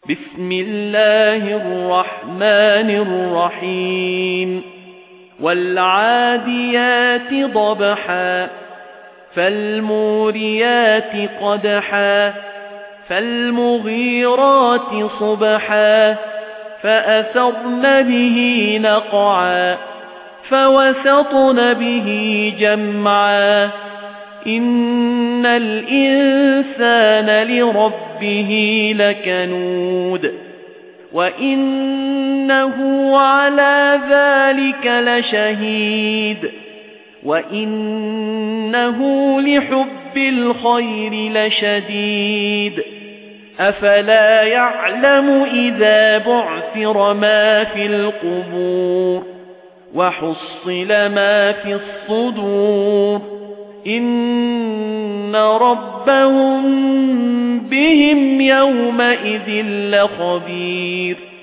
بسم الله الرحمن الرحيم والعاديات ضبحا فالموريات قدحا فالمغيرات صبحا فأثرن به نقعا فوسطن به جمعا إن الإنسان لربه لكنود وإنه على ذلك لشهيد وإنه لحب الخير لشديد أفلا يعلم إذا بعثر ما في القبور وحصل ما في الصدور إن ربهم بهم يومئذ لخبير